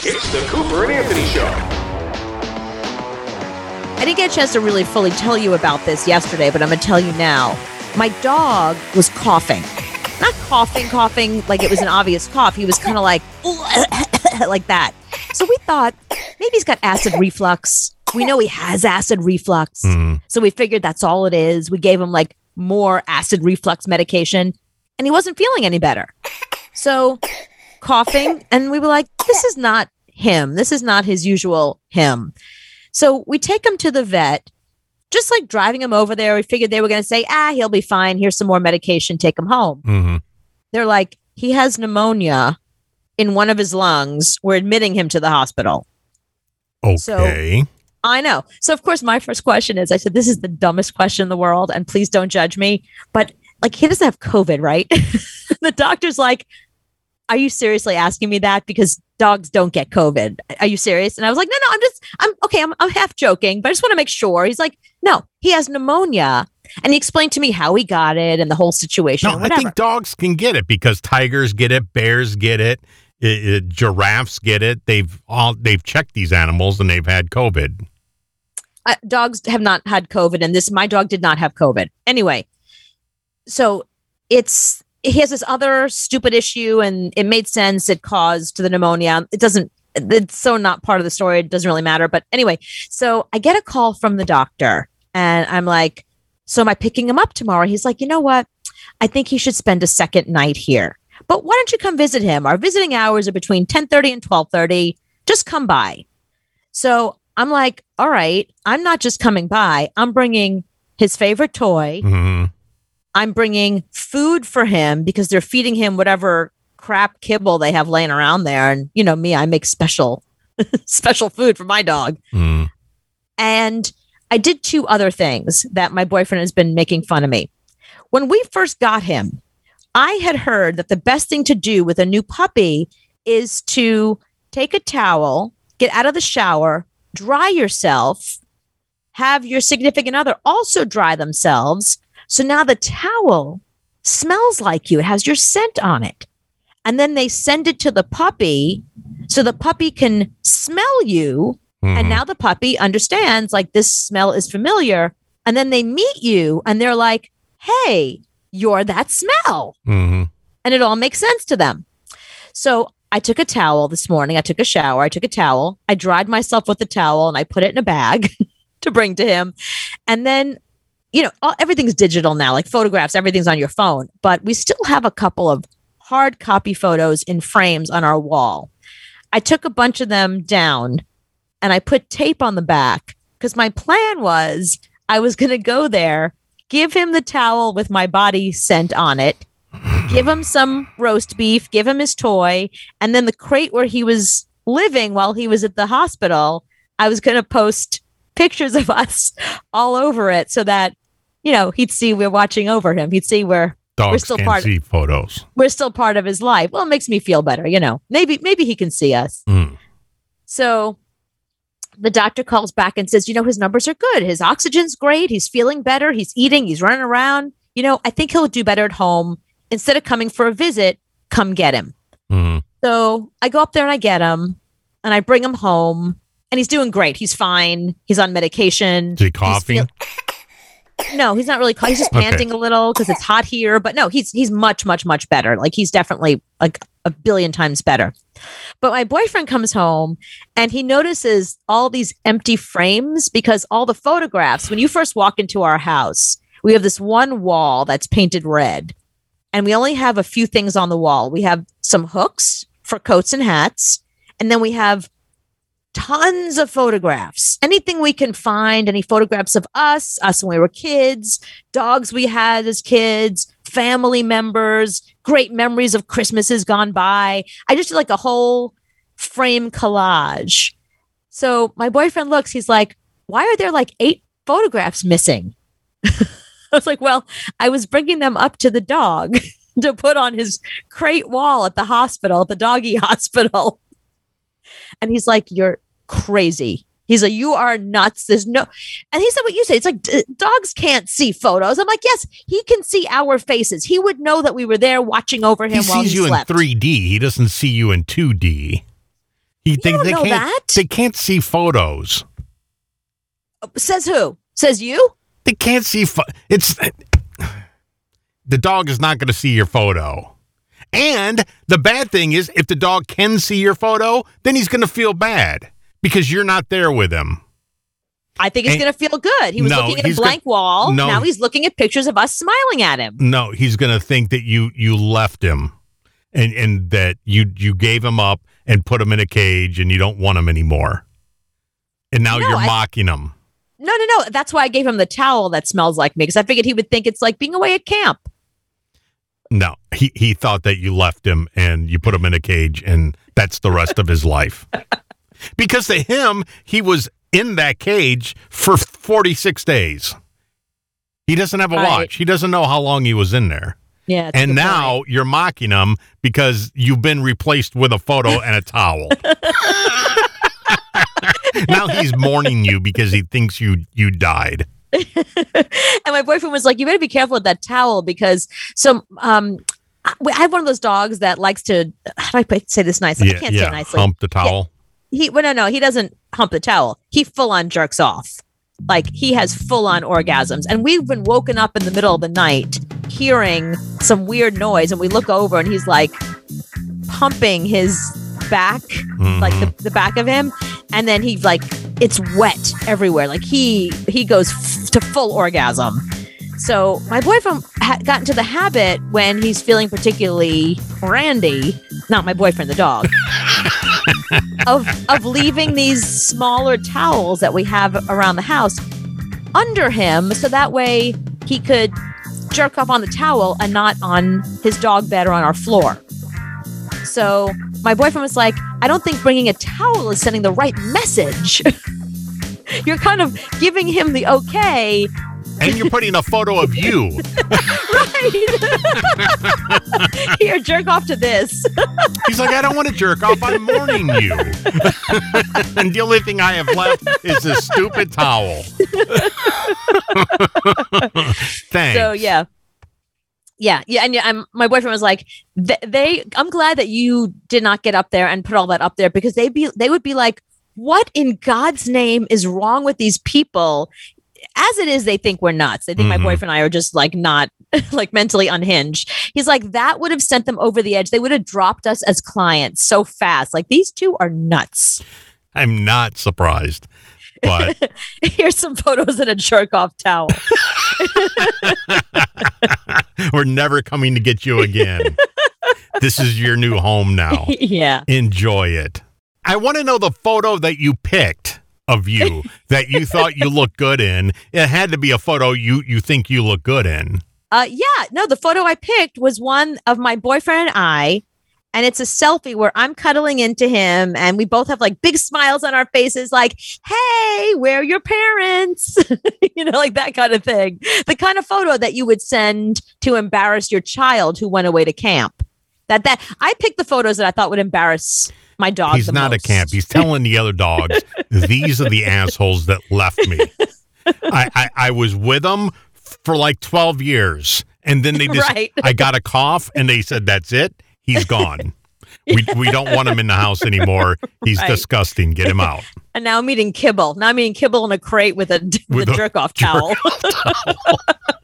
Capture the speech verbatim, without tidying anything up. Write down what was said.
It's the Cooper and Anthony Show. I didn't get a chance to really fully tell you about this yesterday, but I'm going to tell you now. My dog was coughing. Not coughing, coughing like it was an obvious cough. He was kind of like, like that. So we thought maybe he's got acid reflux. We know he has acid reflux. Mm. So we figured that's all it is. We gave him like more acid reflux medication and he wasn't feeling any better. So coughing. And we were like, this is not him. This is not his usual him. So we take him to the vet, just like driving him over there. We figured they were going to say, ah, he'll be fine. Here's some more medication. Take him home. Mm-hmm. They're like, he has pneumonia in one of his lungs. We're admitting him to the hospital. Okay. So, I know. So, of course, my first question is, I said, this is the dumbest question in the world. And please don't judge me. But like, he doesn't have COVID, right? The doctor's like, are you seriously asking me that? Because dogs don't get COVID. Are you serious? And I was like, no, no, I'm just, I'm okay. I'm, I'm half joking, but I just want to make sure. He's like, no, he has pneumonia. And he explained to me how he got it and the whole situation. No, I think dogs can get it because tigers get it, bears get it, it, it, giraffes get it. They've all, they've checked these animals and they've had COVID. Uh, dogs have not had COVID, and this, my dog did not have COVID. Anyway, so it's, he has this other stupid issue and it made sense. It caused the pneumonia. It doesn't, it's so not part of the story. It doesn't really matter. But anyway, so I get a call from the doctor and I'm like, so am I picking him up tomorrow? He's like, you know what? I think he should spend a second night here, but why don't you come visit him? Our visiting hours are between ten thirty and twelve thirty. Just come by. So I'm like, all right, I'm not just coming by. I'm bringing his favorite toy. Mm-hmm. I'm bringing food for him because they're feeding him whatever crap kibble they have laying around there. And, you know, me, I make special, special food for my dog. Mm. And I did two other things that my boyfriend has been making fun of me. When we first got him, I had heard that the best thing to do with a new puppy is to take a towel, get out of the shower, dry yourself, have your significant other also dry themselves. So now the towel smells like you. It has your scent on it. And then they send it to the puppy so the puppy can smell you. Mm-hmm. And now the puppy understands like this smell is familiar. And then they meet you and they're like, hey, you're that smell. Mm-hmm. And it all makes sense to them. So I took a towel this morning. I took a shower. I took a towel. I dried myself with the towel and I put it in a bag to bring to him. And then you know, all, everything's digital now, like photographs, everything's on your phone, but we still have a couple of hard copy photos in frames on our wall. I took a bunch of them down and I put tape on the back because my plan was I was going to go there, give him the towel with my body scent on it, give him some roast beef, give him his toy, and then the crate where he was living while he was at the hospital, I was going to post pictures of us all over it so that, you know, he'd see we're watching over him. He'd see we're, Dogs we're still can't part see of, photos. We're still part of his life. Well, it makes me feel better, you know. Maybe maybe he can see us. Mm. So the doctor calls back and says, you know, his numbers are good. His oxygen's great. He's feeling better. He's eating. He's running around. You know, I think he'll do better at home. Instead of coming for a visit, come get him. Mm. So I go up there and I get him and I bring him home. And he's doing great. He's fine. He's on medication. Is he coughing? Feel- no, he's not really coughing. He's just panting okay. a little because it's hot here. But no, he's he's much, much, much better. Like he's definitely like a billion times better. But my boyfriend comes home and he notices all these empty frames because all the photographs, when you first walk into our house, we have this one wall that's painted red. And we only have a few things on the wall. We have some hooks for coats and hats. And then we have tons of photographs, anything we can find, any photographs of us, us when we were kids, dogs we had as kids, family members, great memories of Christmases gone by. I just did like a whole frame collage. So my boyfriend looks, he's like, why are there like eight photographs missing? I was like, well, I was bringing them up to the dog to put on his crate wall at the hospital, at the doggy hospital. And he's like, you're crazy. He's like, you are nuts. There's no, and he said what you say. It's like d- dogs can't see photos. I'm like, yes, he can see our faces. He would know that we were there watching over him he while he sees you slept. in three D. He doesn't see you in two D. He You thinks don't they know can't. that? They can't see photos. Says who? Says you? They can't see. Fo- it's the dog is not going to see your photo. And the bad thing is, if the dog can see your photo, then he's going to feel bad because you're not there with him. I think he's And- going to feel good. He was No, looking at a he's blank go- wall. No. Now he's looking at pictures of us smiling at him. No, he's going to think that you you left him, and and that you you gave him up and put him in a cage, and you don't want him anymore. And now No, you're I- mocking him. No, no, no. That's why I gave him the towel that smells like me, because I figured he would think it's like being away at camp. No, he he thought that you left him and you put him in a cage, and that's the rest of his life. Because to him, he was in that cage for forty-six days. He doesn't have a Right. watch. He doesn't know how long he was in there. Yeah. that's a And good now point. you're mocking him because you've been replaced with a photo and a towel. Now he's mourning you because he thinks you you died. And my boyfriend was like, "You better be careful with that towel because so um." I I have one of those dogs that likes to. How do I say this nicely? I Yeah, can't say yeah. it nicely. Hump the towel. He well, no, no, he doesn't hump the towel. He full on jerks off. Like he has full on orgasms. And we've been woken up in the middle of the night hearing some weird noise, and we look over and he's like pumping his back, Mhm. like the, the back of him, and then he's like it's wet everywhere. Like he he goes f- to full orgasm. So my boyfriend ha- got into the habit when he's feeling particularly randy, not my boyfriend, the dog, of of leaving these smaller towels that we have around the house under him, so that way he could jerk off on the towel and not on his dog bed or on our floor. So my boyfriend was like, I don't think bringing a towel is sending the right message. You're kind of giving him the okay. And you're putting a photo of you. Right. Here, jerk off to this. He's like, I don't want to jerk off. I'm mourning you. And the only thing I have left is this stupid towel. Thanks. So yeah. Yeah, yeah, and yeah, I'm, my boyfriend was like, th- "They, I'm glad that you did not get up there and put all that up there because they be, they would be like, what in God's name is wrong with these people? As it is, they think we're nuts. They think Mhm. my boyfriend and I are just like not like mentally unhinged. He's like, that would have sent them over the edge. They would have dropped us as clients so fast. Like these two are nuts." I'm not surprised. But Here's some photos in a jerk off towel. we're never coming to get you again. This is your new home now. Yeah. Enjoy it. I want to know the photo that you picked of you that you thought you looked good in. It had to be a photo you, you think you look good in. Uh, yeah, no, the photo I picked was one of my boyfriend and I, and it's a selfie where I'm cuddling into him, and we both have like big smiles on our faces, like, "Hey, where are your parents?" You know, like that kind of thing. The kind of photo that you would send to embarrass your child who went away to camp. That that I picked the photos that I thought would embarrass my dog. He's the not most. a camp. He's telling the other dogs, these are the assholes that left me. I, I, I was with them for like twelve years. And then they just, Right. I got a cough and they said, that's it. He's gone. We we don't want him in the house anymore. He's Right. disgusting. Get him out. And now I'm eating kibble. Now I'm eating kibble in a crate with a with, With a a jerk off jerk towel.